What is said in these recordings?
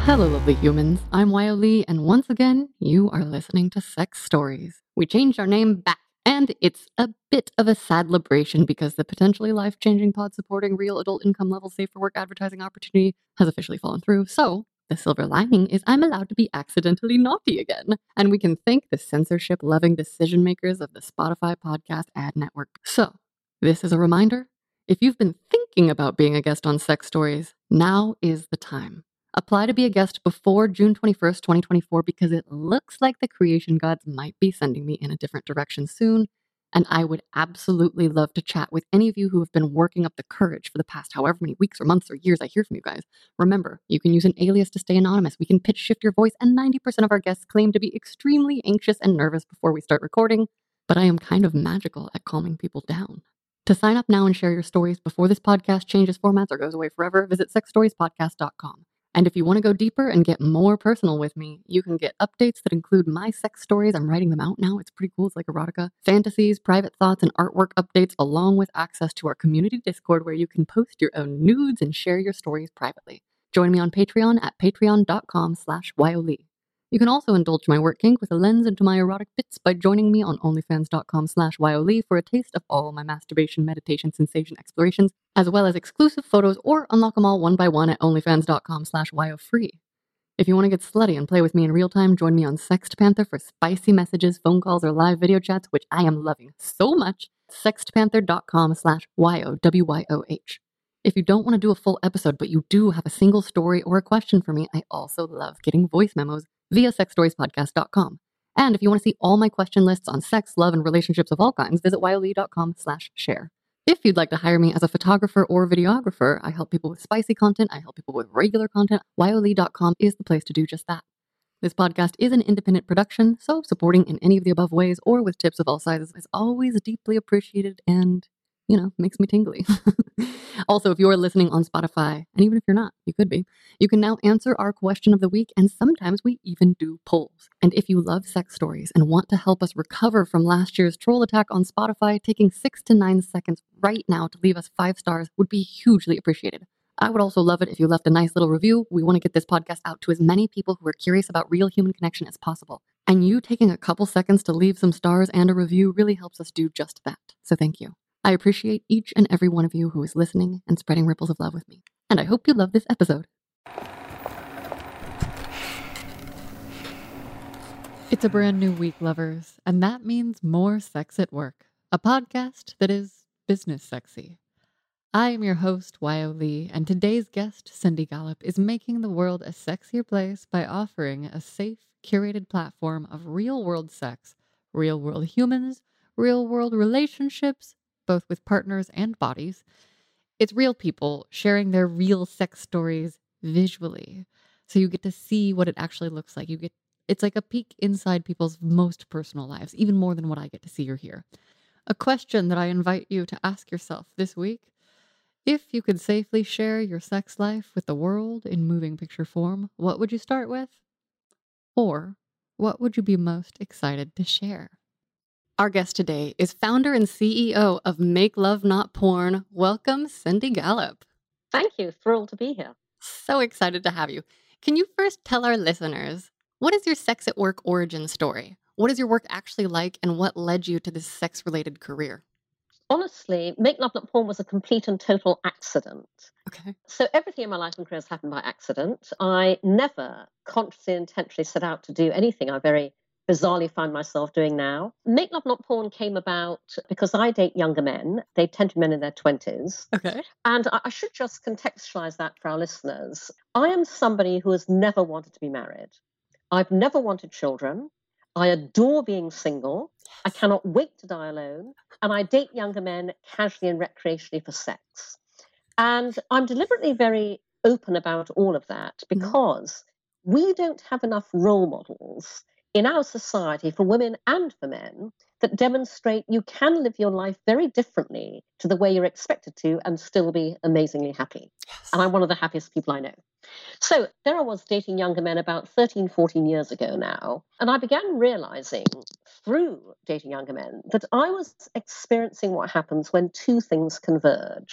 Hello, lovely humans. I'm Wyo Lee, and once again, you are listening to Sex Stories. We changed our name back, and it's a bit of a sad liberation because the potentially life-changing pod supporting real adult income level safe for work advertising opportunity has officially fallen through. So, the silver lining is I'm allowed to be accidentally naughty again, and we can thank the censorship-loving decision makers of the Spotify Podcast Ad Network. So, this is a reminder. If you've been thinking about being a guest on Sex Stories, now is the time. Apply to be a guest before June 21st, 2024, because it looks like the creation gods might be sending me in a different direction soon. And I would absolutely love to chat with any of you who have been working up the courage for the past however many weeks or months or years I hear from you guys. Remember, you can use an alias to stay anonymous. We can pitch shift your voice, and 90% of our guests claim to be extremely anxious and nervous before we start recording. But I am kind of magical at calming people down. To sign up now and share your stories before this podcast changes formats or goes away forever, visit sexstoriespodcast.com. And if you want to go deeper and get more personal with me, you can get updates that include my sex stories. I'm writing them out now. It's pretty cool. It's like erotica, fantasies, private thoughts, and artwork updates, along with access to our community Discord where you can post your own nudes and share your stories privately. Join me on Patreon at patreon.com/Wyolee. You can also indulge my work kink with a lens into my erotic bits by joining me on onlyfans.com/Wyolee for a taste of all my masturbation, meditation, sensation explorations, as well as exclusive photos, or unlock them all one by one at onlyfans.com/Wyofree. If you want to get slutty and play with me in real time, join me on SextPanther for spicy messages, phone calls, or live video chats, which I am loving so much. SextPanther.com/WYOH. If you don't want to do a full episode, but you do have a single story or a question for me, I also love getting voice memos via sexstoriespodcast.com. And if you want to see all my question lists on sex, love, and relationships of all kinds, visit wyolee.com/share. If you'd like to hire me as a photographer or videographer, I help people with spicy content, I help people with regular content. Wyolee.com is the place to do just that. This podcast is an independent production, so supporting in any of the above ways or with tips of all sizes is always deeply appreciated and, makes me tingly. Also, if you're listening on Spotify, and even if you're not, you could be, you can now answer our question of the week, and sometimes we even do polls. And if you love sex stories and want to help us recover from last year's troll attack on Spotify, taking 6 to 9 seconds right now to leave us 5 stars would be hugely appreciated. I would also love it if you left a nice little review. We want to get this podcast out to as many people who are curious about real human connection as possible. And you taking a couple seconds to leave some stars and a review really helps us do just that. So thank you. I appreciate each and every one of you who is listening and spreading ripples of love with me. And I hope you love this episode. It's a brand new week, lovers, and that means more Sex at Work, a podcast that is business sexy. I am your host, Wyo Lee, and today's guest, Cindy Gallop, is making the world a sexier place by offering a safe, curated platform of real-world sex, real-world humans, real-world relationships, both with partners and bodies. It's real people sharing their real sex stories visually. So you get to see what it actually looks like. It's like a peek inside people's most personal lives, even more than what I get to see or hear. A question that I invite you to ask yourself this week: if you could safely share your sex life with the world in moving picture form, what would you start with? Or what would you be most excited to share? Our guest today is founder and CEO of Make Love Not Porn. Welcome, Cindy Gallop. Thank you. Thrilled to be here. So excited to have you. Can you first tell our listeners, what is your sex at work origin story? What is your work actually like, and what led you to this sex-related career? Honestly, Make Love Not Porn was a complete and total accident. Okay. So everything in my life and career has happened by accident. I never consciously, intentionally set out to do anything I very bizarrely find myself doing now. Make Love Not Porn came about because I date younger men. They tend to be men in their 20s. Okay. And I should just contextualize that for our listeners. I am somebody who has never wanted to be married. I've never wanted children. I adore being single. I cannot wait to die alone. And I date younger men casually and recreationally for sex. And I'm deliberately very open about all of that because we don't have enough role models in our society for women and for men that demonstrate you can live your life very differently to the way you're expected to and still be amazingly happy. Yes. And I'm one of the happiest people I know. So there I was dating younger men about 13, 14 years ago now. And I began realizing through dating younger men that I was experiencing what happens when two things converge.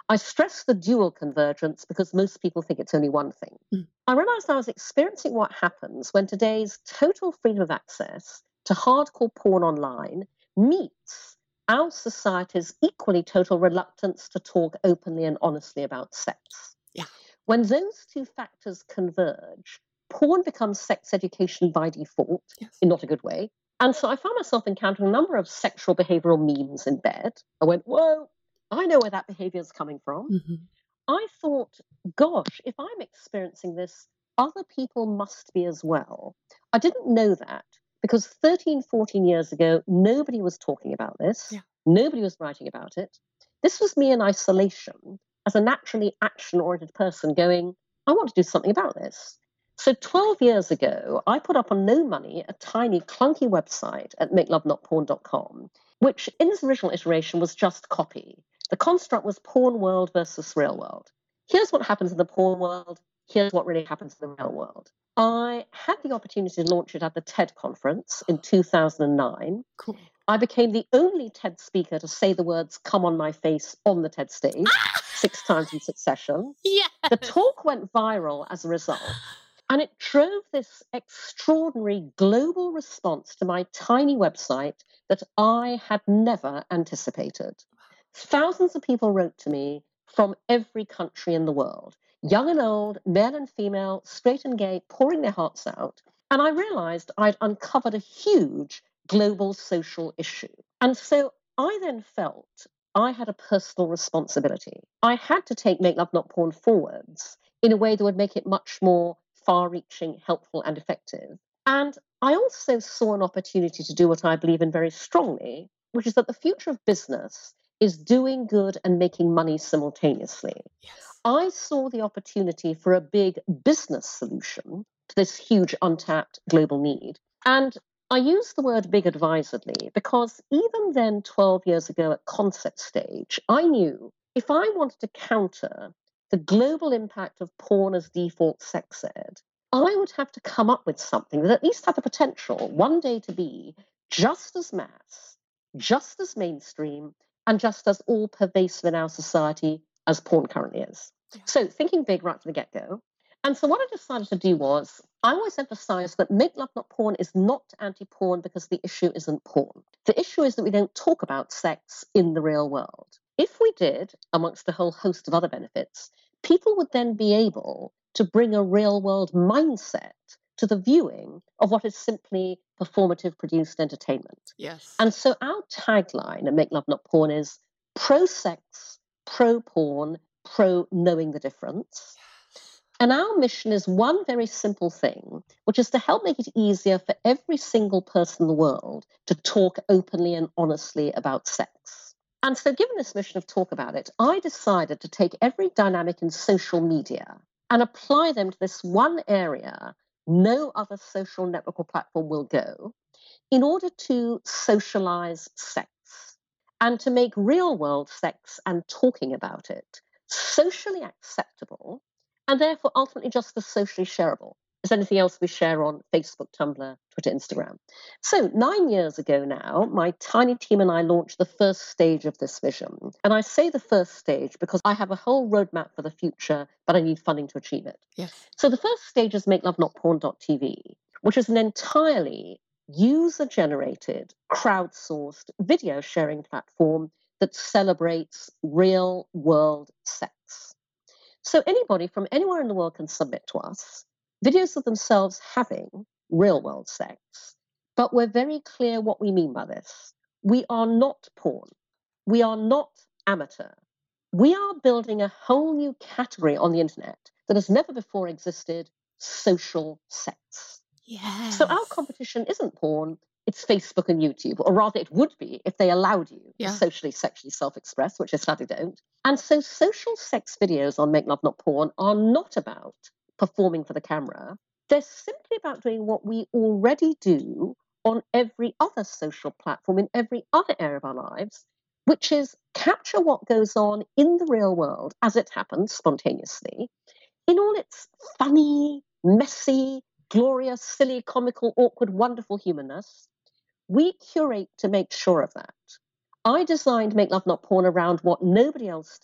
I stress the dual convergence because most people think it's only one thing. Mm. I realized I was experiencing what happens when today's total freedom of access to hardcore porn online meets our society's equally total reluctance to talk openly and honestly about sex. Yeah. When those two factors converge, porn becomes sex education by default, Yes. in not a good way. And so I found myself encountering a number of sexual behavioral memes in bed. I went, whoa, I know where that behavior is coming from. Mm-hmm. I thought, gosh, if I'm experiencing this, other people must be as well. I didn't know that because 13, 14 years ago, nobody was talking about this. Yeah. Nobody was writing about it. This was me in isolation as a naturally action-oriented person going, I want to do something about this. So 12 years ago, I put up on no money a tiny, clunky website at makelovenotporn.com, which in its original iteration was just copy. The construct was porn world versus real world. Here's what happens in the porn world. Here's what really happens in the real world. I had the opportunity to launch it at the TED conference in 2009. Cool. I became the only TED speaker to say the words "come on my face" on the TED stage 6 times in succession. Yes. The talk went viral as a result. And it drove this extraordinary global response to my tiny website that I had never anticipated. Thousands of people wrote to me from every country in the world, young and old, male and female, straight and gay, pouring their hearts out. And I realized I'd uncovered a huge global social issue. And so I then felt I had a personal responsibility. I had to take Make Love Not Porn forwards in a way that would make it much more far-reaching, helpful, and effective. And I also saw an opportunity to do what I believe in very strongly, which is that the future of business is doing good and making money simultaneously. Yes. I saw the opportunity for a big business solution to this huge untapped global need. And I use the word big advisedly because even then, 12 years ago at concept stage, I knew if I wanted to counter the global impact of porn as default sex ed, I would have to come up with something that at least had the potential one day to be just as mass, just as mainstream, and just as all pervasive in our society as porn currently is. Yeah. So thinking big right from the get-go. And so what I decided to do was, I always emphasize that Make Love Not Porn is not anti-porn because the issue isn't porn. The issue is that we don't talk about sex in the real world. If we did, amongst a whole host of other benefits, people would then be able to bring a real world mindset to the viewing of what is simply performative produced entertainment. Yes. And so our tagline at Make Love Not Porn is pro-sex, pro-porn, pro-knowing the difference. And our mission is one very simple thing, which is to help make it easier for every single person in the world to talk openly and honestly about sex. And so given this mission of talk about it, I decided to take every dynamic in social media and apply them to this one area no other social network or platform will go in order to socialize sex and to make real world sex and talking about it socially acceptable and therefore ultimately just as socially shareable as anything else we share on Facebook, Tumblr, Twitter, Instagram. So 9 years ago now, my tiny team and I launched the first stage of this vision. And I say the first stage because I have a whole roadmap for the future, but I need funding to achieve it. Yes. So the first stage is MakeLoveNotPorn.tv, which is an entirely user-generated, crowdsourced video sharing platform that celebrates real-world sex. So anybody from anywhere in the world can submit to us videos of themselves having real-world sex, but we're very clear what we mean by this. We are not porn. We are not amateur. We are building a whole new category on the internet that has never before existed: social sex. Yes. So our competition isn't porn, it's Facebook and YouTube, or rather it would be if they allowed you to socially, sexually self-express, which they sadly don't. And so social sex videos on Make Love Not Porn are not about performing for the camera. They're simply about doing what we already do on every other social platform in every other area of our lives, which is capture what goes on in the real world as it happens spontaneously in all its funny, messy, glorious, silly, comical, awkward, wonderful humanness. We curate to make sure of that. I designed Make Love Not Porn around what nobody else did,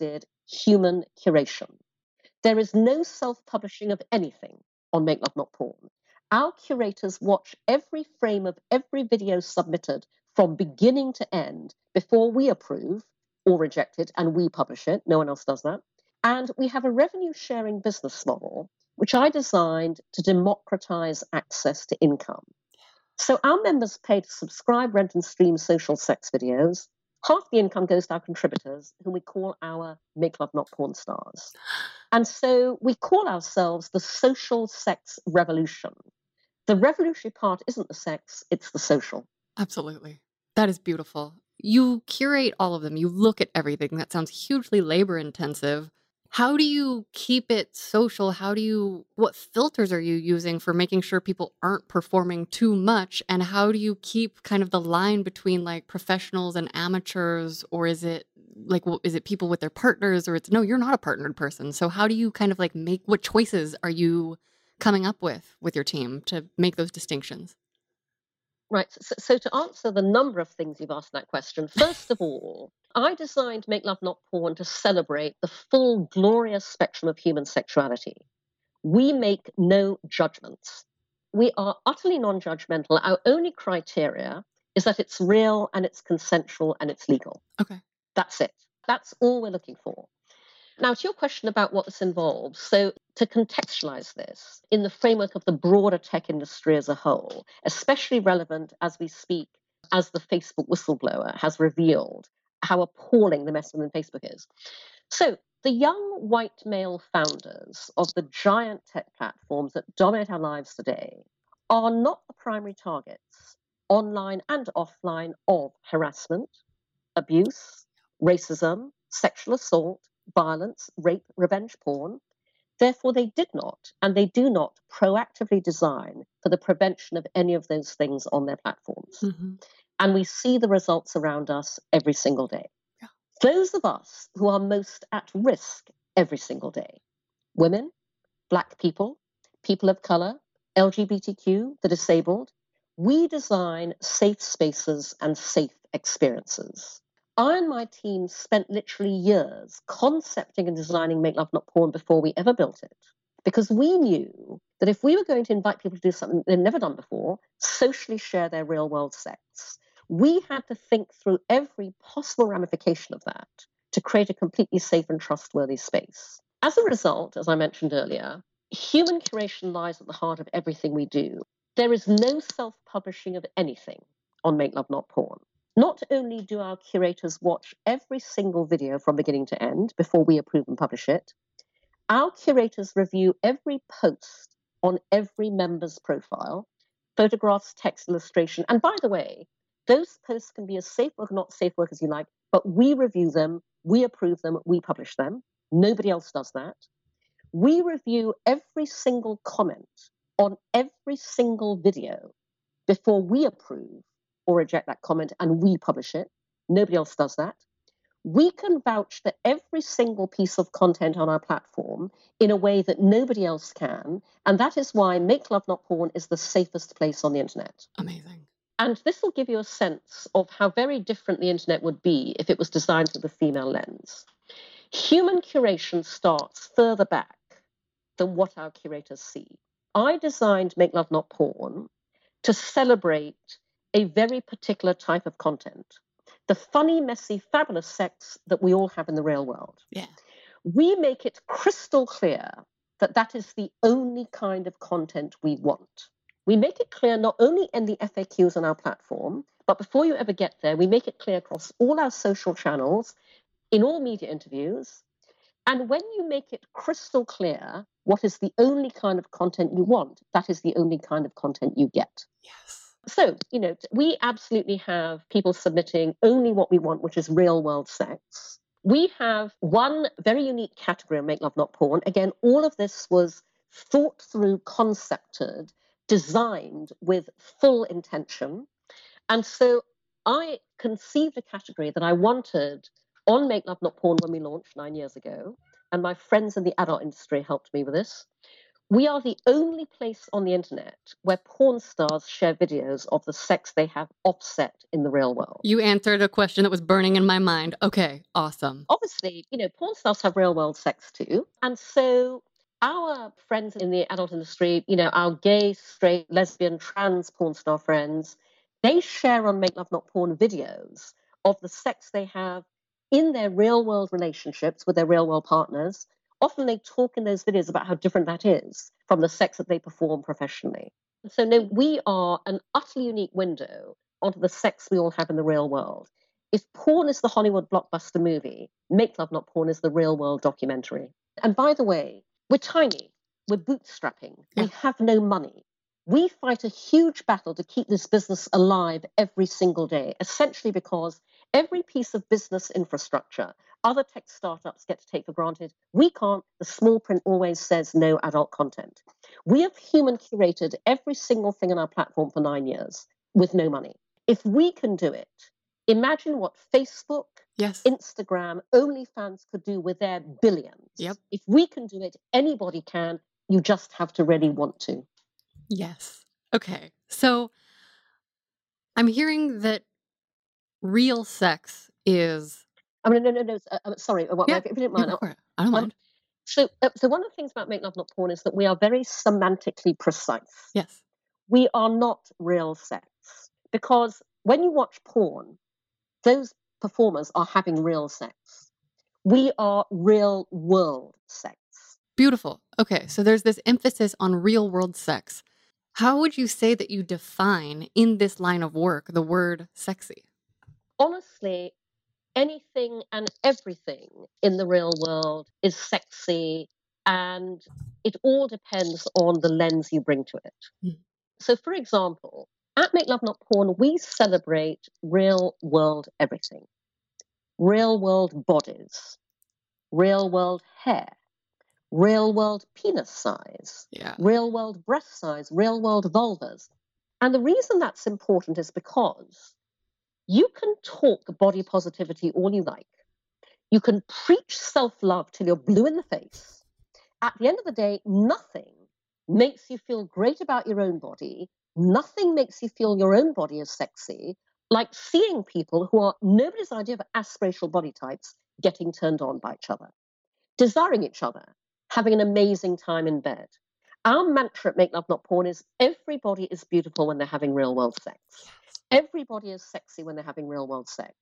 human curation. There is no self-publishing of anything on Make Love Not Porn. Our curators watch every frame of every video submitted from beginning to end before we approve or reject it, and we publish it. No one else does that. And we have a revenue-sharing business model, which I designed to democratize access to income. So our members pay to subscribe, rent, and stream social sex videos. Half the income goes to our contributors, whom we call our Make Love Not Porn stars. And so we call ourselves the social sex revolution. The revolutionary part isn't the sex, it's the social. Absolutely. That is beautiful. You curate all of them. You look at everything. That sounds hugely labor intensive. How do you keep it social? What filters are you using for making sure people aren't performing too much? And how do you keep kind of the line between like professionals and amateurs? Or is it people with their partners, or no, you're not a partnered person. So how do you kind of like what choices are you coming up with your team to make those distinctions? Right. So to answer the number of things you've asked in that question, first of all, I designed Make Love Not Porn to celebrate the full glorious spectrum of human sexuality. We make no judgments. We are utterly non-judgmental. Our only criteria is that it's real and it's consensual and it's legal. Okay. That's it. That's all we're looking for. Now, to your question about what this involves, so to contextualize this in the framework of the broader tech industry as a whole, especially relevant as we speak, as the Facebook whistleblower has revealed how appalling the mess within Facebook is. So the young white male founders of the giant tech platforms that dominate our lives today are not the primary targets, online and offline, of harassment, abuse, racism, sexual assault, violence, rape, revenge porn. Therefore, they did not and they do not proactively design for the prevention of any of those things on their platforms. Mm-hmm. And we see the results around us every single day. Yeah. Those of us who are most at risk every single day, women, Black people, people of color, LGBTQ, the disabled, we design safe spaces and safe experiences. I and my team spent literally years concepting and designing Make Love Not Porn before we ever built it, because we knew that if we were going to invite people to do something they'd never done before, socially share their real world sex, we had to think through every possible ramification of that to create a completely safe and trustworthy space. As a result, as I mentioned earlier, human curation lies at the heart of everything we do. There is no self-publishing of anything on Make Love Not Porn. Not only do our curators watch every single video from beginning to end before we approve and publish it, our curators review every post on every member's profile, photographs, text, illustration. And by the way, those posts can be as safe work or not safe work as you like, but we review them, we approve them, we publish them. Nobody else does that. We review every single comment on every single video before we approve or reject that comment, and we publish it. Nobody else does that. We can vouch for every single piece of content on our platform in a way that nobody else can. And that is why Make Love Not Porn is the safest place on the internet. Amazing. And this will give you a sense of how very different the internet would be if it was designed through the female lens. Human curation starts further back than what our curators see. I designed Make Love Not Porn to celebrate a very particular type of content, the funny, messy, fabulous sex that we all have in the real world. Yeah. We make it crystal clear that that is the only kind of content we want. We make it clear not only in the FAQs on our platform, but before you ever get there, we make it clear across all our social channels, in all media interviews. And when you make it crystal clear what is the only kind of content you want, that is the only kind of content you get. Yes. So, we absolutely have people submitting only what we want, which is real world sex. We have one very unique category of Make Love Not Porn. Again, all of this was thought through, concepted, designed with full intention. And so I conceived a category that I wanted on Make Love Not Porn when we launched 9 years ago. And my friends in the adult industry helped me with this. We are the only place on the internet where porn stars share videos of the sex they have offset in the real world. You answered a question that was burning in my mind. Okay, awesome. Obviously, porn stars have real world sex too. And so our friends in the adult industry, our gay, straight, lesbian, trans porn star friends, they share on Make Love Not Porn videos of the sex they have in their real world relationships with their real world partners. Often they talk in those videos about how different that is from the sex that they perform professionally. So no, we are an utterly unique window onto the sex we all have in the real world. If porn is the Hollywood blockbuster movie, Make Love Not Porn is the real world documentary. And by the way, we're tiny, we're bootstrapping, we have no money. We fight a huge battle to keep this business alive every single day, essentially because every piece of business infrastructure other tech startups get to take for granted. We can't. The small print always says no adult content. We have human curated every single thing on our platform for 9 years with no money. If we can do it, imagine what Facebook, Instagram, OnlyFans could do with their billions. Yep. If we can do it, anybody can. You just have to really want to. Yes. Okay. So I'm hearing that real sex is... No. Sorry. If you didn't mind. I don't mind. So one of the things about Make Love Not Porn is that we are very semantically precise. Yes. We are not real sex. Because when you watch porn, those performers are having real sex. We are real world sex. Beautiful. Okay, so there's this emphasis on real world sex. How would you say that you define in this line of work the word sexy? Honestly, anything and everything in the real world is sexy, and it all depends on the lens you bring to it. Mm. So, for example, at Make Love Not Porn, we celebrate real world everything. Real world bodies, real world hair, real world penis size, real world breast size, real world vulvas. And the reason that's important is because you can talk body positivity all you like. You can preach self-love till you're blue in the face. At the end of the day, nothing makes you feel great about your own body. Nothing makes you feel your own body is sexy like seeing people who are nobody's idea of aspirational body types getting turned on by each other, desiring each other, having an amazing time in bed. Our mantra at Make Love Not Porn is everybody is beautiful when they're having real world sex. Everybody is sexy when they're having real world sex.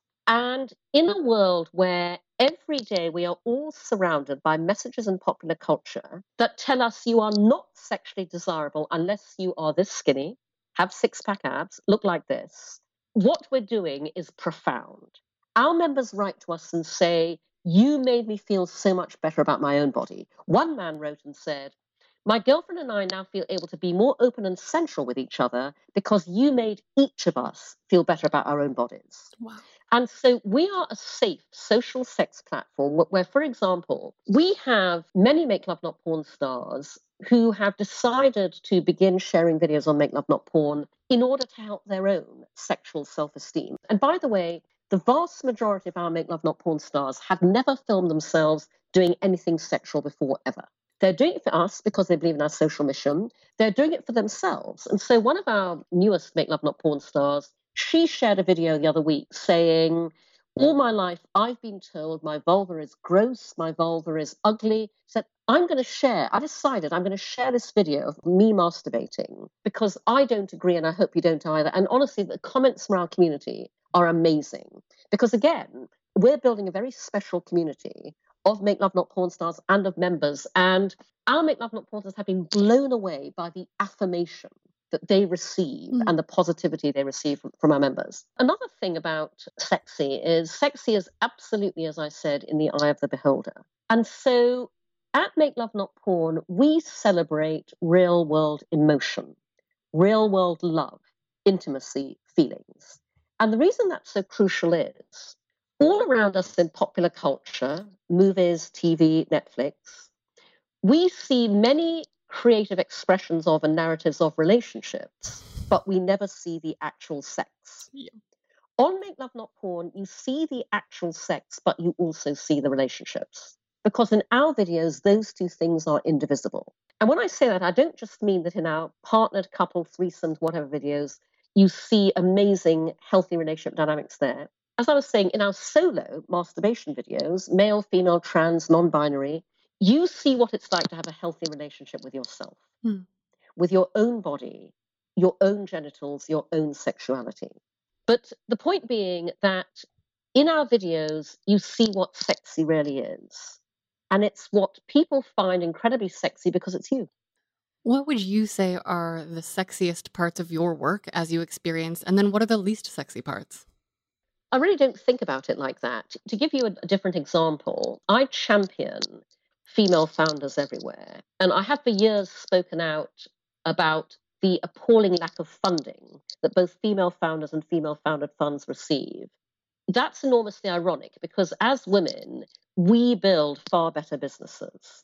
And in a world where every day we are all surrounded by messages in popular culture that tell us you are not sexually desirable unless you are this skinny, have six-pack abs, look like this, what we're doing is profound. Our members write to us and say, you made me feel so much better about my own body. One man wrote and said, my girlfriend and I now feel able to be more open and sensual with each other because you made each of us feel better about our own bodies. Wow. And so we are a safe social sex platform where, for example, we have many Make Love Not Porn stars who have decided to begin sharing videos on Make Love Not Porn in order to help their own sexual self-esteem. And by the way, the vast majority of our Make Love Not Porn stars have never filmed themselves doing anything sexual before, ever. They're doing it for us because they believe in our social mission. They're doing it for themselves. And so one of our newest Make Love Not Porn stars, she shared a video the other week saying, all my life, I've been told my vulva is gross, my vulva is ugly. She said, I decided I'm going to share this video of me masturbating because I don't agree and I hope you don't either. And honestly, the comments from our community are amazing because, again, we're building a very special community of Make Love Not Porn stars and of members. And our Make Love Not Porn stars have been blown away by the affirmation that they receive and the positivity they receive from our members. Another thing about sexy is absolutely, as I said, in the eye of the beholder. And so at Make Love Not Porn, we celebrate real world emotion, real world love, intimacy, feelings. And the reason that's so crucial is all around us in popular culture, movies, TV, Netflix, we see many creative expressions of and narratives of relationships, but we never see the actual sex. Yeah. On Make Love Not Porn, you see the actual sex, but you also see the relationships. Because in our videos, those two things are indivisible. And when I say that, I don't just mean that in our partnered couple, threesomes, whatever videos, you see amazing, healthy relationship dynamics there. As I was saying, in our solo masturbation videos, male, female, trans, non-binary, you see what it's like to have a healthy relationship with yourself, with your own body, your own genitals, your own sexuality. But the point being that in our videos, you see what sexy really is. And it's what people find incredibly sexy because it's you. What would you say are the sexiest parts of your work as you experience? And then what are the least sexy parts? I really don't think about it like that. To give you a different example, I champion female founders everywhere. And I have for years spoken out about the appalling lack of funding that both female founders and female founded funds receive. That's enormously ironic because as women, we build far better businesses.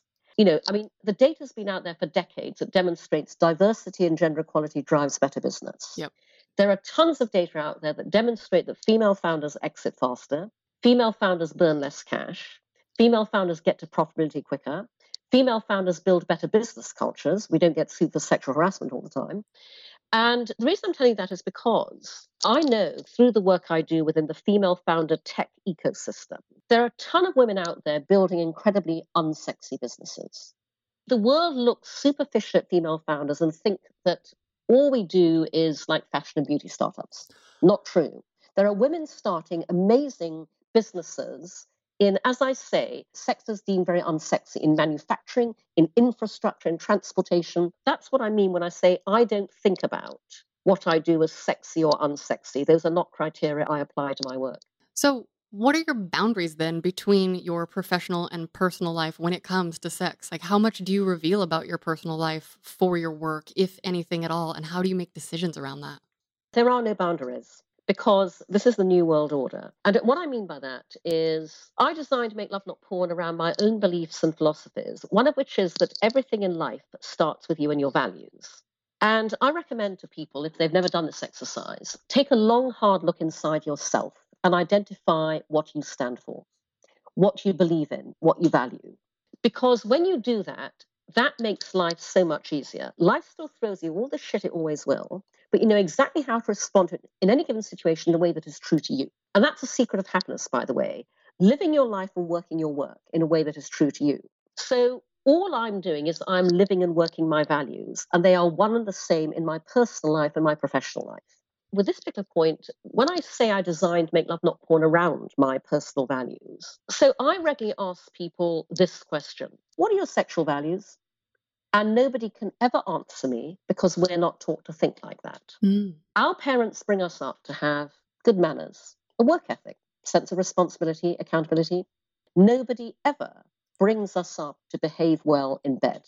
The data's been out there for decades that demonstrates diversity and gender equality drives better business. Yep. There are tons of data out there that demonstrate that female founders exit faster, female founders burn less cash, female founders get to profitability quicker, female founders build better business cultures. We don't get sued for sexual harassment all the time. And the reason I'm telling you that is because I know through the work I do within the female founder tech ecosystem, there are a ton of women out there building incredibly unsexy businesses. The world looks superficial at female founders and think that all we do is like fashion and beauty startups. Not true. There are women starting amazing businesses in, as I say, sectors deemed very unsexy, in manufacturing, in infrastructure, in transportation. That's what I mean when I say I don't think about what I do as sexy or unsexy. Those are not criteria I apply to my work. So what are your boundaries then between your professional and personal life when it comes to sex? Like, how much do you reveal about your personal life for your work, if anything at all? And how do you make decisions around that? There are no boundaries because this is the new world order. And what I mean by that is I designed Make Love Not Porn around my own beliefs and philosophies, one of which is that everything in life starts with you and your values. And I recommend to people, if they've never done this exercise, take a long, hard look inside yourself and identify what you stand for, what you believe in, what you value. Because when you do that, that makes life so much easier. Life still throws you all the shit it always will, but you know exactly how to respond to it in any given situation in a way that is true to you. And that's a secret of happiness, by the way, living your life and working your work in a way that is true to you. So all I'm doing is I'm living and working my values, and they are one and the same in my personal life and my professional life. With this particular point, when I say I designed Make Love Not Porn around my personal values, so I regularly ask people this question: what are your sexual values? And nobody can ever answer me because we're not taught to think like that. Our parents bring us up to have good manners, a work ethic, sense of responsibility, accountability. Nobody ever brings us up to behave well in bed,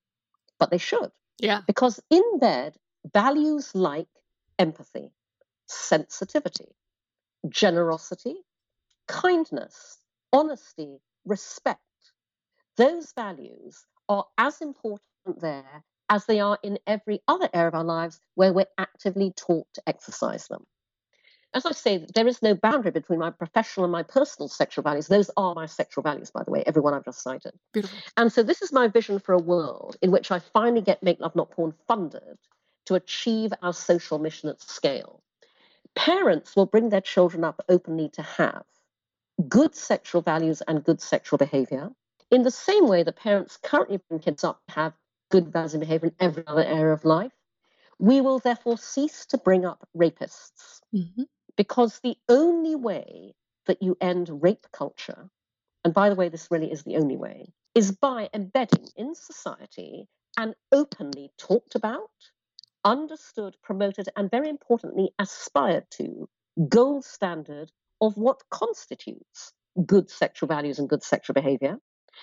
but they should. Yeah. Because in bed, values like empathy, sensitivity, generosity, kindness, honesty, respect, those values are as important there as they are in every other area of our lives where we're actively taught to exercise them. As I say, there is no boundary between my professional and my personal sexual values. Those are my sexual values, by the way, every one I've just cited. Beautiful. And so this is my vision for a world in which I finally get Make Love Not Porn funded to achieve our social mission at scale. Parents will bring their children up openly to have good sexual values and good sexual behavior, in the same way that parents currently bring kids up to have good values and behavior in every other area of life. We will therefore cease to bring up rapists, because the only way that you end rape culture, and by the way, this really is the only way, is by embedding in society and openly talked about, understood, promoted, and very importantly, aspired to gold standard of what constitutes good sexual values and good sexual behavior.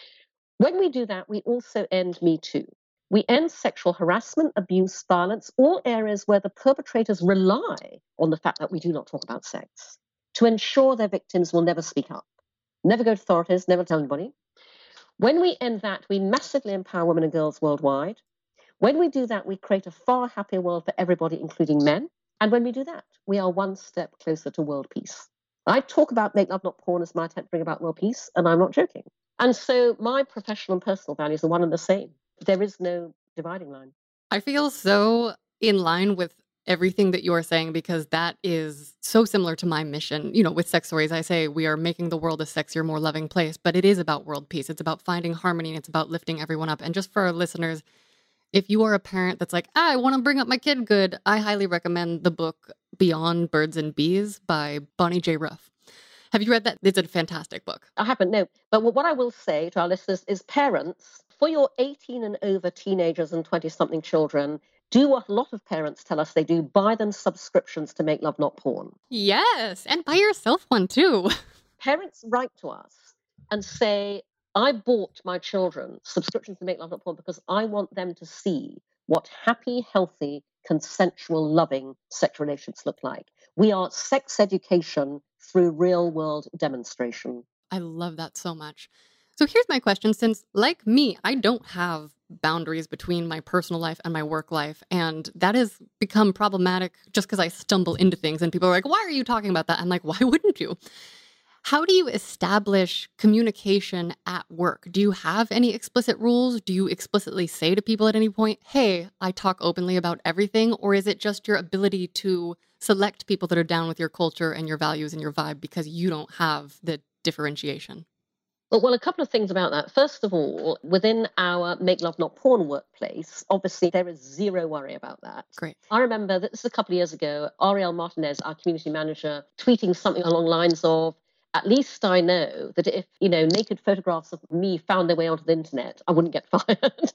When we do that, we also end Me Too. We end sexual harassment, abuse, violence, all areas where the perpetrators rely on the fact that we do not talk about sex to ensure their victims will never speak up, never go to authorities, never tell anybody. When we end that, we massively empower women and girls worldwide. When we do that, we create a far happier world for everybody, including men. And when we do that, we are one step closer to world peace. I talk about Make Love Not Porn as my attempt to bring about world peace, and I'm not joking. And so my professional and personal values are one and the same. There is no dividing line. I feel so in line with everything that you are saying because that is so similar to my mission. You know, with Sex Stories, I say we are making the world a sexier, more loving place, but it is about world peace. It's about finding harmony and it's about lifting everyone up. And just for our listeners, if you are a parent that's like, I want to bring up my kid good, I highly recommend the book Beyond Birds and Bees by Bonnie J. Ruff. Have you read that? It's a fantastic book. I haven't, no. But what I will say to our listeners is parents, for your 18 and over teenagers and 20-something children, do what a lot of parents tell us they do, buy them subscriptions to Make Love Not Porn. Yes, and buy yourself one too. Parents write to us and say, I bought my children subscriptions to Make Love Not Porn because I want them to see what happy, healthy, consensual, loving sex relations look like. We are sex education through real world demonstration. I love that so much. So here's my question, since like me, I don't have boundaries between my personal life and my work life. And that has become problematic just because I stumble into things and people are like, why are you talking about that? I'm like, why wouldn't you? How do you establish communication at work? Do you have any explicit rules? Do you explicitly say to people at any point, hey, I talk openly about everything? Or is it just your ability to select people that are down with your culture and your values and your vibe because you don't have the differentiation? Well, a couple of things about that. First of all, within our Make Love Not Porn workplace, obviously there is zero worry about that. Great. I remember that this is a couple of years ago, Ariel Martinez, our community manager, tweeting something along the lines of, at least I know that if, naked photographs of me found their way onto the internet, I wouldn't get fired.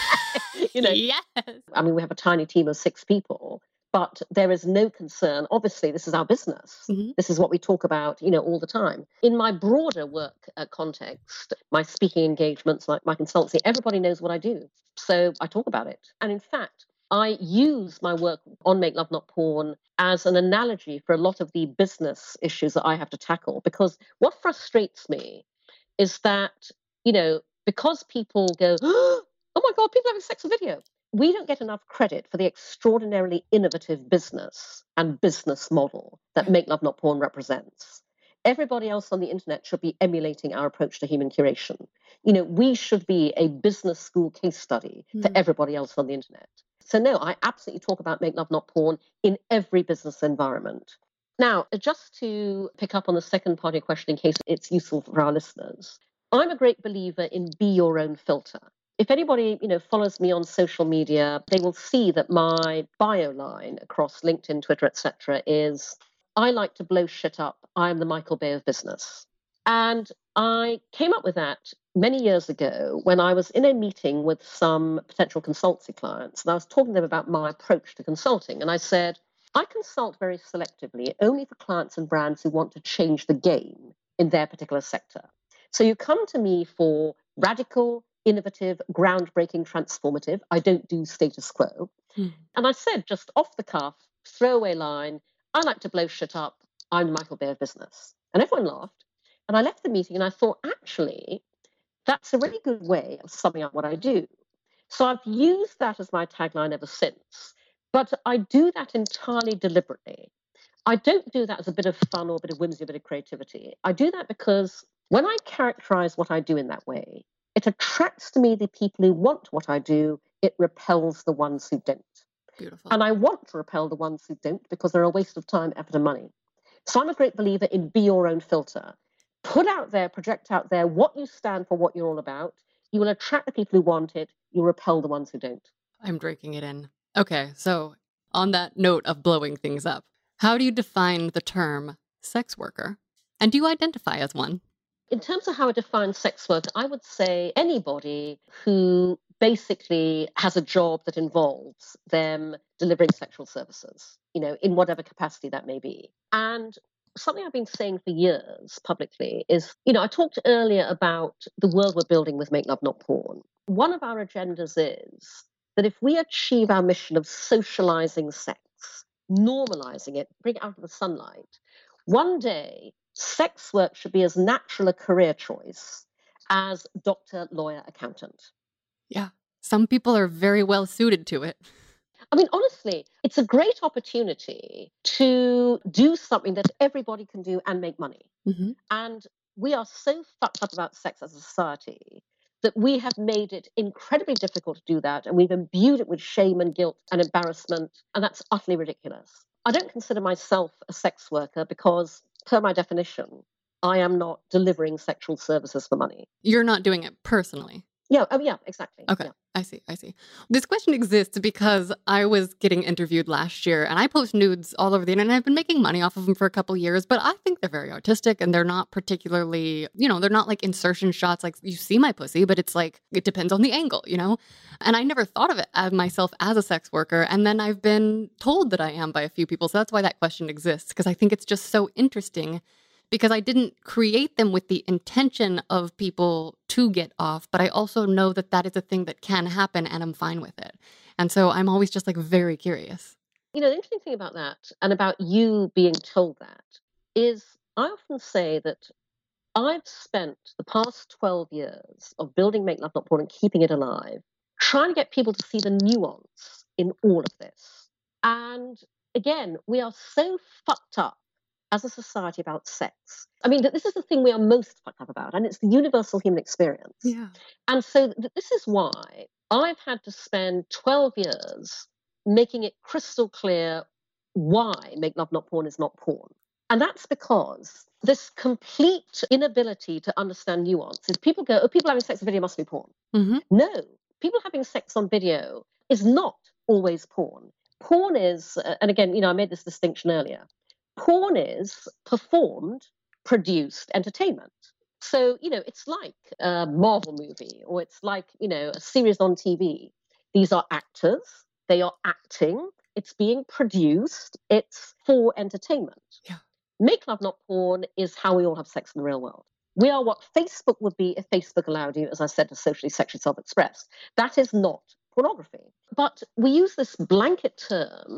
Yes. I mean, we have a tiny team of 6 people, but there is no concern. Obviously, this is our business. Mm-hmm. This is what we talk about, all the time. In my broader work context, my speaking engagements, like my consultancy, everybody knows what I do. So I talk about it. And in fact, I use my work on Make Love Not Porn as an analogy for a lot of the business issues that I have to tackle. Because what frustrates me is that, because people go, oh my God, people having sex on video. We don't get enough credit for the extraordinarily innovative business and business model that Make Love Not Porn represents. Everybody else on the internet should be emulating our approach to human curation. We should be a business school case study for everybody else on the internet. So no, I absolutely talk about Make Love Not Porn in every business environment. Now, just to pick up on the second part of your question in case it's useful for our listeners, I'm a great believer in be your own filter. If anybody, follows me on social media, they will see that my bio line across LinkedIn, Twitter, etc., is I like to blow shit up. I'm the Michael Bay of business. And I came up with that many years ago when I was in a meeting with some potential consultancy clients, and I was talking to them about my approach to consulting. And I said, I consult very selectively only for clients and brands who want to change the game in their particular sector. So you come to me for radical, innovative, groundbreaking, transformative. I don't do status quo. And I said, just off the cuff, throwaway line, I like to blow shit up. I'm Michael Bay of business. And everyone laughed. And I left the meeting and I thought, actually, that's a really good way of summing up what I do. So I've used that as my tagline ever since. But I do that entirely deliberately. I don't do that as a bit of fun or a bit of whimsy, a bit of creativity. I do that because when I characterize what I do in that way, it attracts to me the people who want what I do. It repels the ones who don't. Beautiful. And I want to repel the ones who don't because they're a waste of time, effort, and money. So I'm a great believer in be your own filter. Put out there, project out there what you stand for, what you're all about. You will attract the people who want it. You'll repel the ones who don't. I'm drinking it in. Okay, so on that note of blowing things up, how do you define the term sex worker? And do you identify as one? In terms of how I define sex work, I would say anybody who basically has a job that involves them delivering sexual services, in whatever capacity that may be. And something I've been saying for years publicly is, I talked earlier about the world we're building with Make Love Not Porn. One of our agendas is that if we achieve our mission of socializing sex, normalizing it, bring it out of the sunlight, one day sex work should be as natural a career choice as doctor, lawyer, accountant. Yeah, some people are very well suited to it. I mean, honestly, it's a great opportunity to do something that everybody can do and make money. Mm-hmm. And we are so fucked up about sex as a society that we have made it incredibly difficult to do that. And we've imbued it with shame and guilt and embarrassment. And that's utterly ridiculous. I don't consider myself a sex worker because, per my definition, I am not delivering sexual services for money. You're not doing it personally. Yeah. Oh, yeah, exactly. Okay. Yeah. I see. This question exists because I was getting interviewed last year and I post nudes all over the internet. I've been making money off of them for a couple years, but I think they're very artistic and they're not particularly, they're not like insertion shots like you see my pussy, but it's like, it depends on the angle, And I never thought of it as myself as a sex worker. And then I've been told that I am by a few people. So that's why that question exists, because I think it's just so interesting. Because I didn't create them with the intention of people to get off, but I also know that that is a thing that can happen and I'm fine with it. And so I'm always just like very curious. The interesting thing about that and about you being told that is I often say that I've spent the past 12 years of building Make Love Not Porn and keeping it alive, trying to get people to see the nuance in all of this. And again, we are so fucked up as a society about sex. I mean, this is the thing we are most fucked up about, and it's the universal human experience. Yeah. And so this is why I've had to spend 12 years making it crystal clear why Make Love Not Porn is not porn. And that's because this complete inability to understand nuances. People go, oh, people having sex on video must be porn. Mm-hmm. No, people having sex on video is not always porn. Porn is, and again, I made this distinction earlier. Porn is performed, produced entertainment. So, it's like a Marvel movie or it's like, a series on TV. These are actors, they are acting, it's being produced, it's for entertainment. Yeah. Make Love Not Porn is how we all have sex in the real world. We are what Facebook would be if Facebook allowed you, as I said, to socially sexually self-express. That is not pornography. But we use this blanket term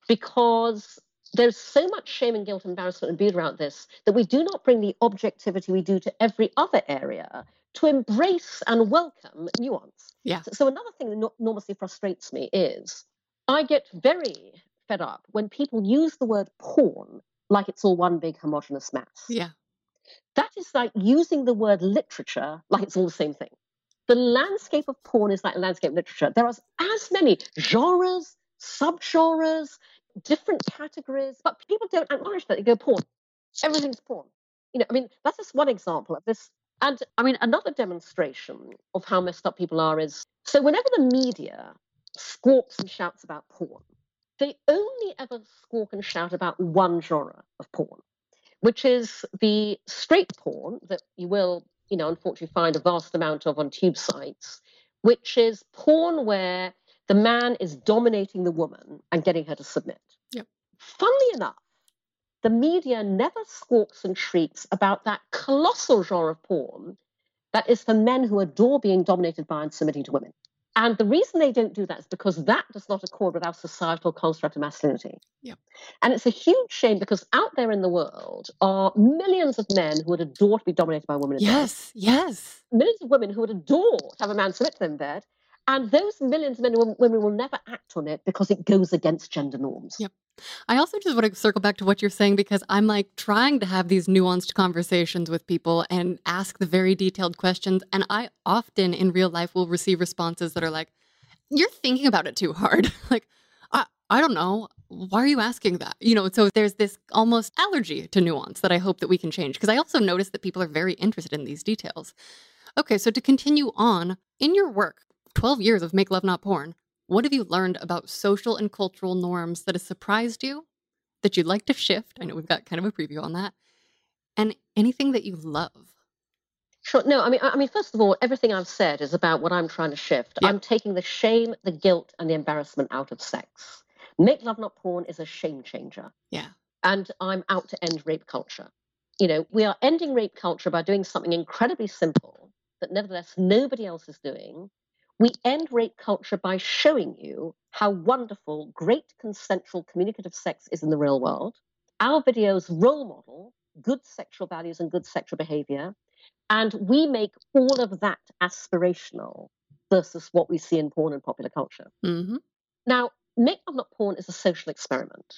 because there's so much shame and guilt, embarrassment and abuse around this that we do not bring the objectivity we do to every other area to embrace and welcome nuance. Yeah. So another thing that enormously frustrates me is I get very fed up when people use the word porn like it's all one big homogenous mass. Yeah. That is like using the word literature like it's all the same thing. The landscape of porn is like a landscape of literature. There are as many genres, subgenres, different categories, but people don't acknowledge that. They go, porn. Everything's porn. That's just one example of this. And another demonstration of how messed up people are is, so whenever the media squawks and shouts about porn, they only ever squawk and shout about one genre of porn, which is the straight porn that you will, unfortunately find a vast amount of on tube sites, which is porn where the man is dominating the woman and getting her to submit. Yep. Funnily enough, the media never squawks and shrieks about that colossal genre of porn that is for men who adore being dominated by and submitting to women. And the reason they don't do that is because that does not accord with our societal construct of masculinity. Yep. And it's a huge shame because out there in the world are millions of men who would adore to be dominated by a woman in bed. Yes. Millions of women who would adore to have a man submit to them in bed. And those millions of men and women will never act on it because it goes against gender norms. Yep. I also just want to circle back to what you're saying because I'm like trying to have these nuanced conversations with people and ask the very detailed questions. And I often in real life will receive responses that are like, you're thinking about it too hard. Like, I don't know. Why are you asking that? So there's this almost allergy to nuance that I hope that we can change. Because I also notice that people are very interested in these details. Okay, so to continue on, in your work, 12 years of Make Love Not Porn, what have you learned about social and cultural norms that has surprised you, that you'd like to shift? I know we've got kind of a preview on that. And anything that you love? Sure. No, I mean, first of all, everything I've said is about what I'm trying to shift. Yep. I'm taking the shame, the guilt, and the embarrassment out of sex. Make Love Not Porn is a shame changer. Yeah. And I'm out to end rape culture. We are ending rape culture by doing something incredibly simple that nevertheless nobody else is doing. We end rape culture by showing you how wonderful, great consensual communicative sex is in the real world. Our videos role model good sexual values and good sexual behavior. And we make all of that aspirational versus what we see in porn and popular culture. Mm-hmm. Now, Make Love Not Porn is a social experiment.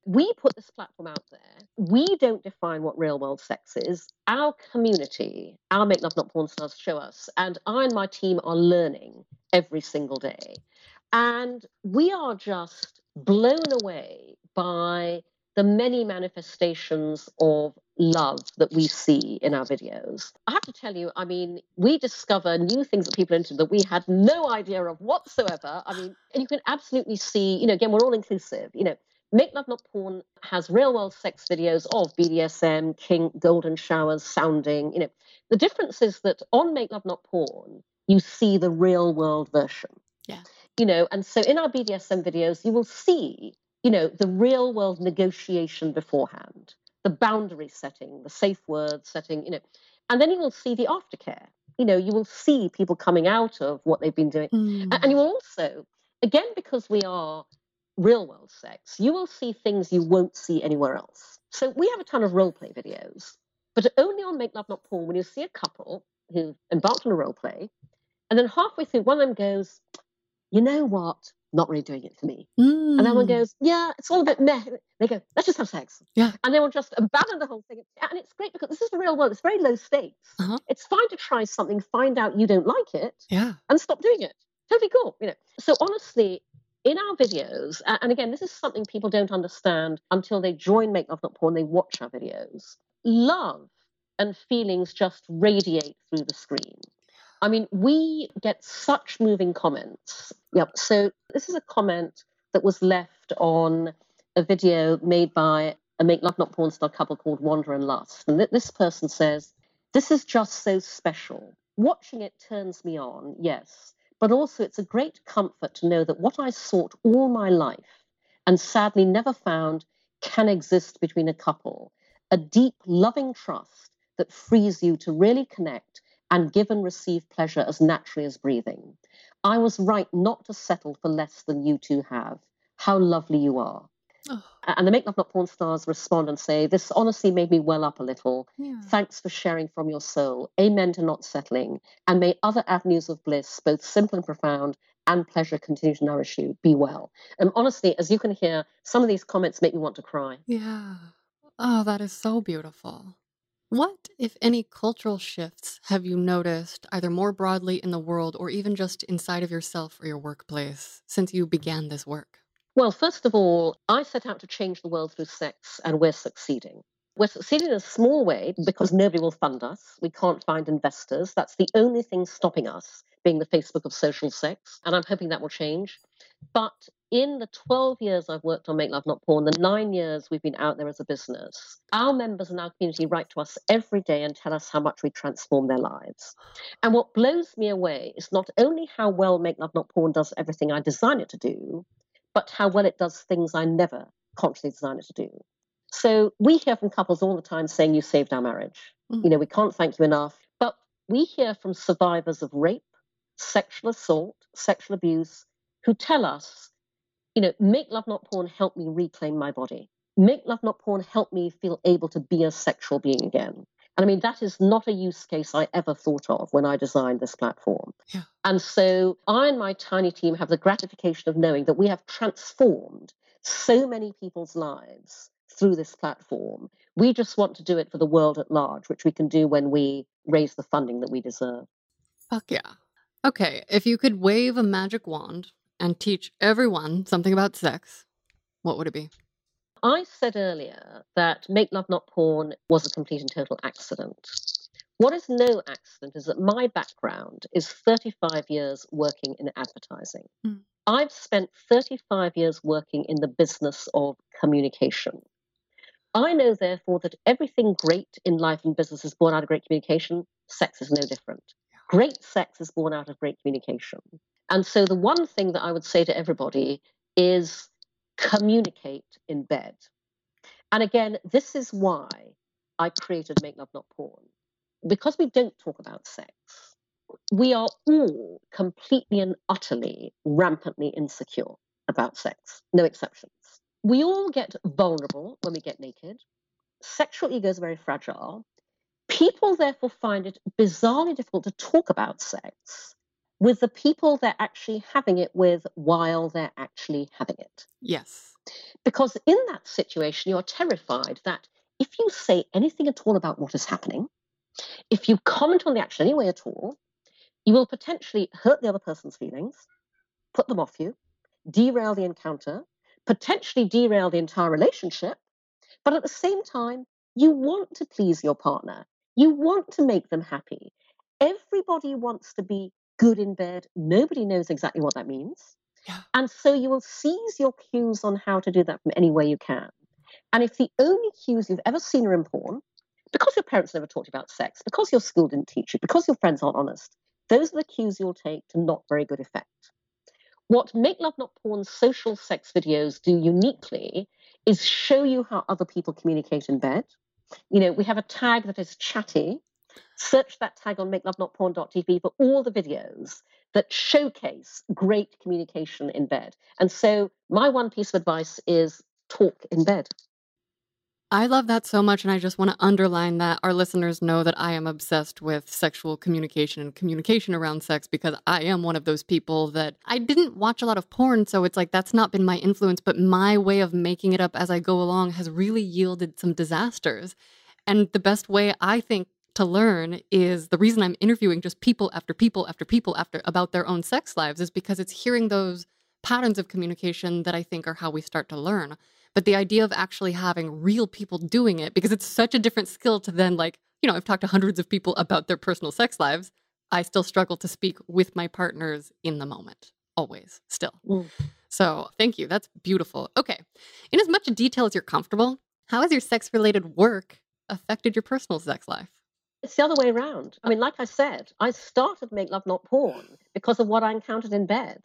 We put this platform out there. We don't define what real world sex is. Our community, our Make Love Not Porn stars show us, and I and my team are learning every single day. And we are just blown away by the many manifestations of love that we see in our videos. I have to tell you, I mean, we discover new things that people are into that we had no idea of whatsoever. I mean, and you can absolutely see, again, we're all inclusive. Make Love Not Porn has real world sex videos of BDSM, kink, golden showers, sounding. The difference is that on Make Love Not Porn, you see the real world version. Yeah. And so in our BDSM videos, you will see, the real world negotiation beforehand, the boundary setting, the safe word setting, and then you will see the aftercare. You will see people coming out of what they've been doing. And you will also, again, because we are real world sex, you will see things you won't see anywhere else. So we have a ton of role play videos, but only on Make Love Not Porn when you see a couple who embarked on a role play, and then halfway through, one of them goes, you know what? Not really doing it for me. And then one goes, yeah, it's all a bit meh. They go, let's just have sex. Yeah. And they will just abandon the whole thing. And it's great because this is the real world. It's very low stakes. It's fine to try something, find out you don't like it, and stop doing it. Totally cool. So honestly, in our videos, and again, this is something people don't understand until they join Make Love Not Porn, they watch our videos. Love and feelings just radiate through the screen. I mean, we get such moving comments. Yep. So this is a comment that was left on a video made by a Make Love Not Porn star couple called Wander and Lust. And this person says, this is just so special. Watching it turns me on, yes. But also it's a great comfort to know that what I sought all my life and sadly never found can exist between a couple. A deep, loving trust that frees you to really connect and give and receive pleasure as naturally as breathing. I was right not to settle for less than you two have. How lovely you are. Oh. And the Make Love Not Porn stars respond and say, this honestly made me well up a little. Yeah. Thanks for sharing from your soul. Amen to not settling. And may other avenues of bliss, both simple and profound, and pleasure continue to nourish you. Be well. And honestly, as you can hear, some of these comments make me want to cry. Yeah. Oh, that is so beautiful. What, if any, cultural shifts have you noticed, either more broadly in the world or even just inside of yourself or your workplace, since you began this work? Well, first of all, I set out to change the world through sex, and we're succeeding. We're succeeding in a small way because nobody will fund us. We can't find investors. That's the only thing stopping us, being the Facebook of social sex. And I'm hoping that will change. But in the 12 years I've worked on Make Love Not Porn, the 9 years we've been out there as a business, our members in our community write to us every day and tell us how much we transform their lives. And what blows me away is not only how well Make Love Not Porn does everything I design it to do, but how well it does things I never consciously designed it to do. So we hear from couples all the time saying, you saved our marriage. We can't thank you enough. But we hear from survivors of rape, sexual assault, sexual abuse, who tell us, Make Love Not Porn helped me reclaim my body. Make Love Not Porn helped me feel able to be a sexual being again. And I mean, that is not a use case I ever thought of when I designed this platform. Yeah. And so I and my tiny team have the gratification of knowing that we have transformed so many people's lives through this platform. We just want to do it for the world at large, which we can do when we raise the funding that we deserve. Fuck yeah. Okay, if you could wave a magic wand and teach everyone something about sex, what would it be? I said earlier that Make Love Not Porn was a complete and total accident. What is no accident is that my background is 35 years working in advertising. I've spent 35 years working in the business of communication. I know, therefore, that everything great in life and business is born out of great communication. Sex is no different. Great sex is born out of great communication. And so the one thing that I would say to everybody is communicate in bed. And again, this is why I created Make Love Not Porn. Because we don't talk about sex, we are all completely and utterly rampantly insecure about sex, no exceptions. We all get vulnerable when we get naked. Sexual ego is very fragile. People therefore find it bizarrely difficult to talk about sex with the people they're actually having it with while they're actually having it. Yes. Because in that situation, you're terrified that if you say anything at all about what is happening, if you comment on the action any way at all, you will potentially hurt the other person's feelings, put them off you, derail the encounter, potentially derail the entire relationship. But at the same time, you want to please your partner. You want to make them happy. Everybody wants to be good in bed. Nobody knows exactly what that means. Yeah. And so you will seize your cues on how to do that from any way you can. And if the only cues you've ever seen are in porn, because your parents never taught you about sex, because your school didn't teach you, because your friends aren't honest, those are the cues you'll take to not very good effect. What Make Love Not Porn's social sex videos do uniquely is show you how other people communicate in bed. We have a tag that is chatty. Search that tag on makelovenotporn.tv for all the videos that showcase great communication in bed. And so my one piece of advice is talk in bed. I love that so much, and I just want to underline that our listeners know that I am obsessed with sexual communication and communication around sex, because I am one of those people that I didn't watch a lot of porn, so it's like that's not been my influence, but my way of making it up as I go along has really yielded some disasters. And the best way I think to learn is the reason I'm interviewing just people after people after people after about their own sex lives is because it's hearing those patterns of communication that I think are how we start to learn. But the idea of actually having real people doing it, because it's such a different skill to then, like, I've talked to hundreds of people about their personal sex lives. I still struggle to speak with my partners in the moment, always, still. So thank you. That's beautiful. Okay. In as much detail as you're comfortable, how has your sex-related work affected your personal sex life? It's the other way around. I mean, like I said, I started Make Love Not Porn because of what I encountered in bed.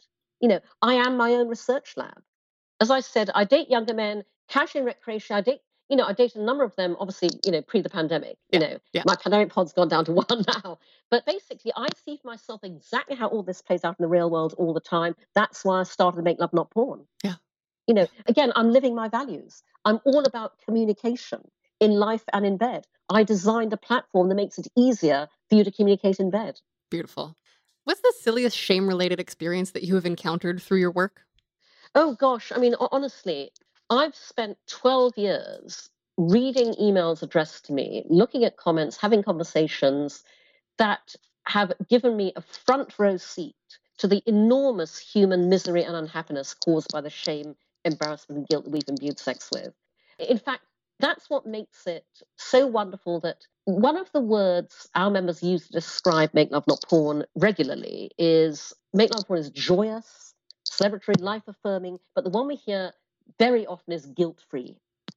I am my own research lab. As I said, I date younger men, casual and recreation. I dated a number of them, obviously, pre the pandemic. My pandemic pod's gone down to one now. But basically, I see for myself exactly how all this plays out in the real world all the time. That's why I started to Make Love Not Porn. Yeah. Again, I'm living my values. I'm all about communication in life and in bed. I designed a platform that makes it easier for you to communicate in bed. Beautiful. What's the silliest shame-related experience that you have encountered through your work? Oh, gosh. I mean, honestly, I've spent 12 years reading emails addressed to me, looking at comments, having conversations that have given me a front row seat to the enormous human misery and unhappiness caused by the shame, embarrassment, and guilt that we've imbued sex with. In fact, that's what makes it so wonderful that one of the words our members use to describe Make Love Not Porn regularly is Make Love Not Porn is joyous, celebratory, life-affirming, but the one we hear very often is guilt-free.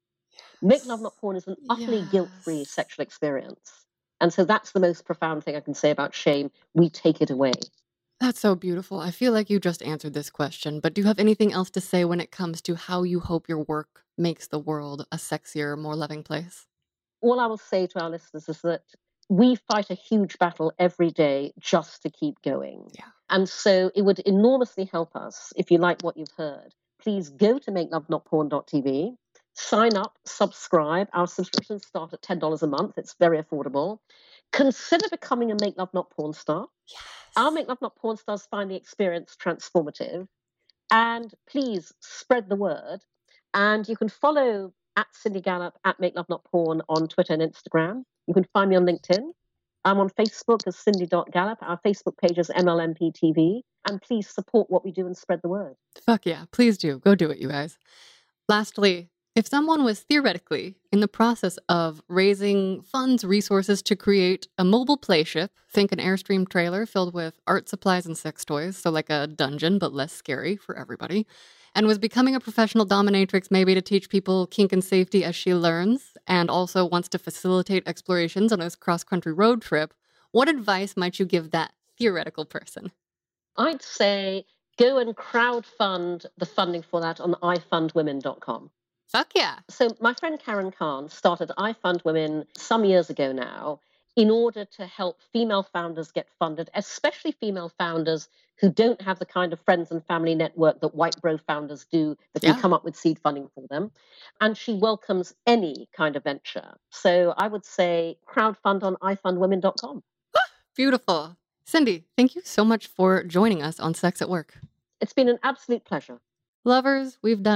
Make Love Not Porn is an utterly guilt-free sexual experience. And so that's the most profound thing I can say about shame. We take it away. That's so beautiful. I feel like you just answered this question, but do you have anything else to say when it comes to how you hope your work makes the world a sexier, more loving place? All I will say to our listeners is that we fight a huge battle every day just to keep going. Yeah. And so it would enormously help us if you like what you've heard. Please go to makelovenotporn.tv, sign up, subscribe. Our subscriptions start at $10 a month. It's very affordable. Consider becoming a Make Love Not Porn star. Yes. Our Make Love Not Porn stars find the experience transformative. And please spread the word. And you can follow at Cindy Gallop, at Make Love Not Porn on Twitter and Instagram. You can find me on LinkedIn. I'm on Facebook as Cindy.Gallop. Our Facebook page is MLMPTV. And please support what we do and spread the word. Fuck yeah. Please do. Go do it, you guys. Lastly, if someone was theoretically in the process of raising funds, resources to create a mobile playship, think an Airstream trailer filled with art supplies and sex toys, so like a dungeon but less scary for everybody, and was becoming a professional dominatrix maybe to teach people kink and safety as she learns, and also wants to facilitate explorations on this cross-country road trip, what advice might you give that theoretical person? I'd say go and crowdfund the funding for that on ifundwomen.com. Fuck yeah. So my friend Karen Khan started iFundWomen some years ago now in order to help female founders get funded, especially female founders who don't have the kind of friends and family network that white bro founders do that can come up with seed funding for them. And she welcomes any kind of venture. So I would say crowdfund on ifundwomen.com. Beautiful. Cindy, thank you so much for joining us on Sex at Work. It's been an absolute pleasure. Lovers, we've done it.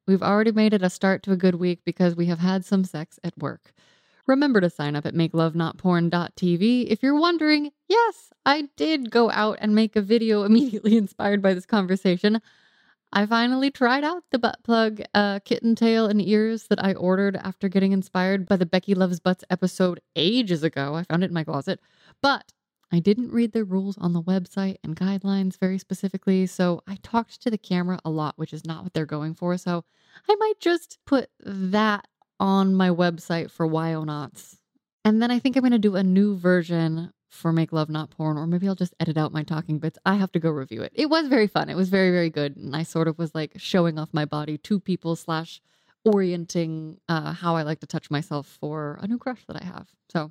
We've already made it a start to a good week because we have had some sex at work. Remember to sign up at makelovenotporn.tv. If you're wondering, yes, I did go out and make a video immediately inspired by this conversation. I finally tried out the butt plug kitten tail and ears that I ordered after getting inspired by the Becky Loves Butts episode ages ago. I found it in my closet. But I didn't read the rules on the website and guidelines very specifically, so I talked to the camera a lot, which is not what they're going for. So I might just put that on my website for Why-O-Nots. And then I think I'm going to do a new version for Make Love Not Porn, or maybe I'll just edit out my talking bits. I have to go review it. It was very fun. It was very, very good. And I sort of was like showing off my body to people / orienting how I like to touch myself for a new crush that I have. So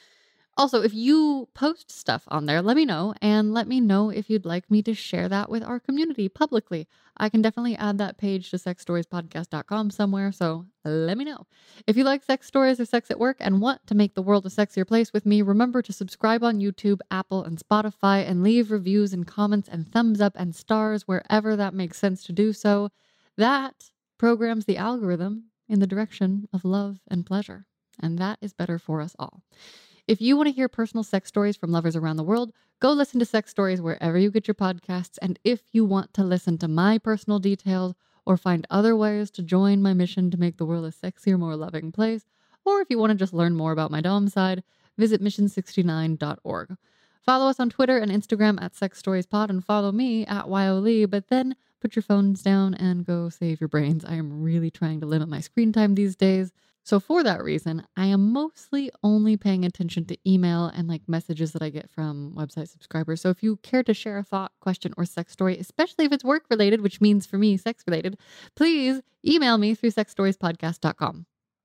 also, if you post stuff on there, let me know, and let me know if you'd like me to share that with our community publicly. I can definitely add that page to sexstoriespodcast.com somewhere, so let me know. If you like sex stories or sex at work and want to make the world a sexier place with me, remember to subscribe on YouTube, Apple, and Spotify, and leave reviews and comments and thumbs up and stars wherever that makes sense to do so. That programs the algorithm in the direction of love and pleasure, and that is better for us all. If you want to hear personal sex stories from lovers around the world, go listen to Sex Stories wherever you get your podcasts. And if you want to listen to my personal details or find other ways to join my mission to make the world a sexier, more loving place, or if you want to just learn more about my dom side, visit mission69.org. Follow us on Twitter and Instagram at SexStoriesPod, and follow me at YOLee, but then put your phones down and go save your brains. I am really trying to limit my screen time these days. So for that reason, I am mostly only paying attention to email and like messages that I get from website subscribers. So if you care to share a thought, question, or sex story, especially if it's work related, which means for me sex related, please email me through sexstoriespodcast.com.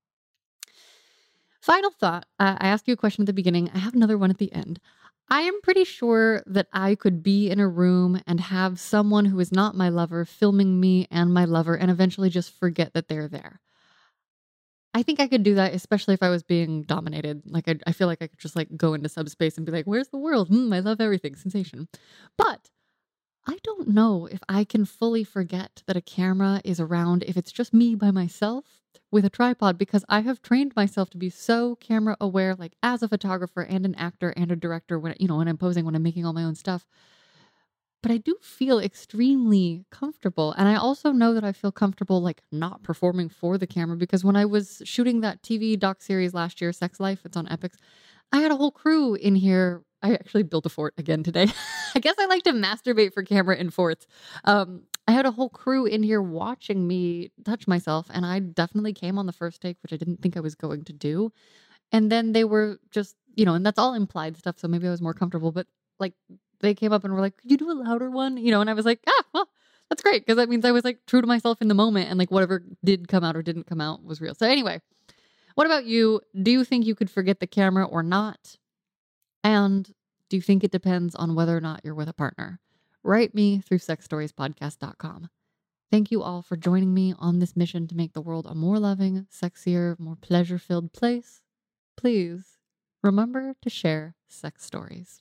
Final thought. I asked you a question at the beginning. I have another one at the end. I am pretty sure that I could be in a room and have someone who is not my lover filming me and my lover and eventually just forget that they're there. I think I could do that, especially if I was being dominated. Like, I feel like I could just like go into subspace and be like, where's the world? I love everything. Sensation. But I don't know if I can fully forget that a camera is around if it's just me by myself with a tripod, because I have trained myself to be so camera aware, like as a photographer and an actor and a director when I'm posing, when I'm making all my own stuff. But I do feel extremely comfortable. And I also know that I feel comfortable like not performing for the camera, because when I was shooting that TV doc series last year, Sex Life, it's on Epix, I had a whole crew in here. I actually built a fort again today. I guess I like to masturbate for camera in forts. I had a whole crew in here watching me touch myself, and I definitely came on the first take, which I didn't think I was going to do. And then they were just, and that's all implied stuff, so maybe I was more comfortable, but like they came up and were like, could you do a louder one? And I was like, well, that's great, because that means I was like true to myself in the moment, and like whatever did come out or didn't come out was real. So anyway, what about you? Do you think you could forget the camera or not? And do you think it depends on whether or not you're with a partner? Write me through sexstoriespodcast.com. Thank you all for joining me on this mission to make the world a more loving, sexier, more pleasure-filled place. Please remember to share sex stories.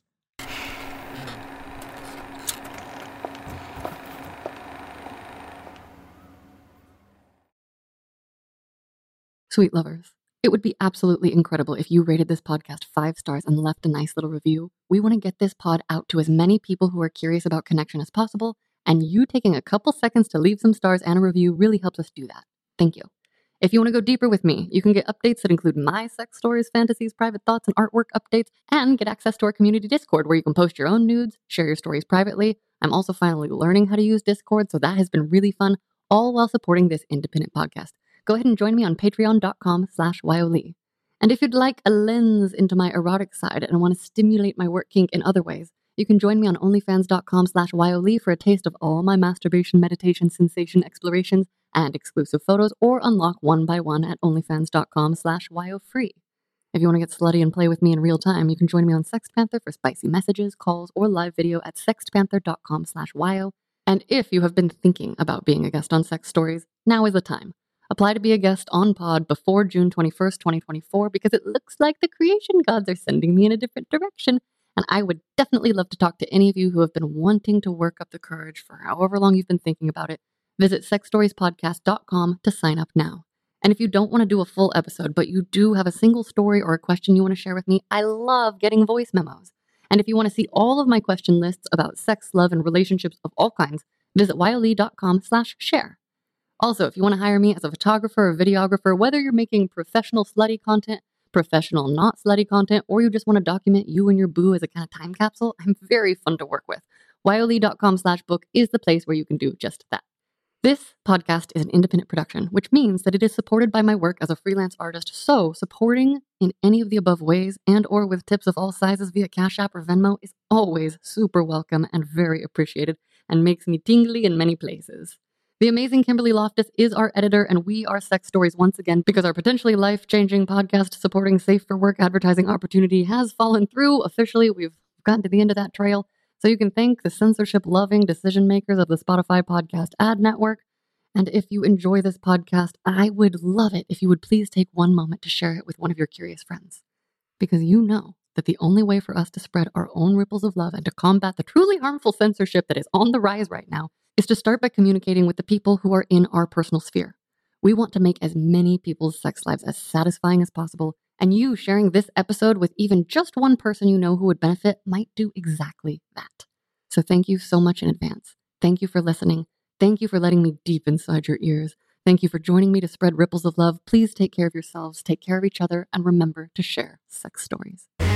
Sweet lovers, it would be absolutely incredible if you rated this podcast 5 stars and left a nice little review. We want to get this pod out to as many people who are curious about connection as possible, and you taking a couple seconds to leave some stars and a review really helps us do that. Thank you. If you want to go deeper with me, you can get updates that include my sex stories, fantasies, private thoughts, and artwork updates, and get access to our community Discord where you can post your own nudes, share your stories privately. I'm also finally learning how to use Discord, so that has been really fun, all while supporting this independent podcast. Go ahead and join me on patreon.com/YOLee. And if you'd like a lens into my erotic side and want to stimulate my work kink in other ways, you can join me on onlyfans.com/YOLee for a taste of all my masturbation, meditation, sensation explorations and exclusive photos, or unlock one by one at onlyfans.com/YOFree. If you want to get slutty and play with me in real time, you can join me on SextPanther for spicy messages, calls, or live video at sextpanther.com/YO. And if you have been thinking about being a guest on Sex Stories, now is the time. Apply to be a guest on pod before June 21st, 2024, because it looks like the creation gods are sending me in a different direction. And I would definitely love to talk to any of you who have been wanting to work up the courage for however long you've been thinking about it. Visit sexstoriespodcast.com to sign up now. And if you don't want to do a full episode, but you do have a single story or a question you want to share with me, I love getting voice memos. And if you want to see all of my question lists about sex, love, and relationships of all kinds, visit wyolee.com/share. Also, if you want to hire me as a photographer or videographer, whether you're making professional slutty content, professional not slutty content, or you just want to document you and your boo as a kind of time capsule, I'm very fun to work with. wyolee.com/book is the place where you can do just that. This podcast is an independent production, which means that it is supported by my work as a freelance artist. So supporting in any of the above ways and or with tips of all sizes via Cash App or Venmo is always super welcome and very appreciated and makes me tingly in many places. The amazing Kimberly Loftus is our editor, and we are Sex Stories once again because our potentially life-changing podcast supporting safe for work advertising opportunity has fallen through. Officially, we've gotten to the end of that trail. So you can thank the censorship-loving decision makers of the Spotify Podcast Ad Network. And if you enjoy this podcast, I would love it if you would please take one moment to share it with one of your curious friends. Because you know that the only way for us to spread our own ripples of love and to combat the truly harmful censorship that is on the rise right now is to start by communicating with the people who are in our personal sphere. We want to make as many people's sex lives as satisfying as possible, and you sharing this episode with even just one person you know who would benefit might do exactly that. So thank you so much in advance. Thank you for listening. Thank you for letting me deep inside your ears. Thank you for joining me to spread ripples of love. Please take care of yourselves, take care of each other, and remember to share sex stories.